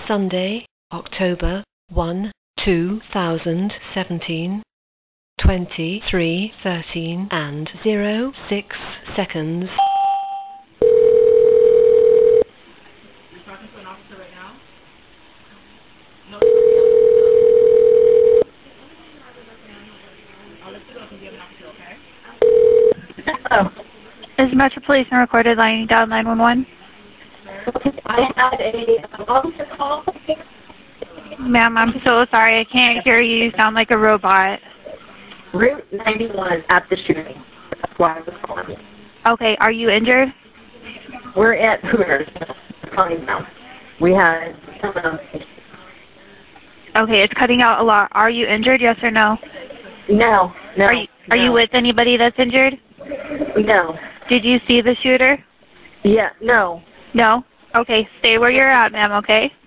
Sunday, October 1, 2017, 23:13 and 06 seconds. You're talking to an officer right now? No. I'll let you know if you give an officer, okay? Hello. Is Metro Police and recorded line down 911? I had a officer call. Ma'am, I'm so sorry. I can't hear you. You sound like a robot. Route 91 at the shooting. That's why I was calling. Okay, are you injured? We're at Hooters. Calling now. We had someone. Okay, it's cutting out a lot. Are you injured, yes or no? No. Are you with anybody that's injured? No. Did you see the shooter? Yeah, no. No? Okay, stay where you're at, ma'am, okay?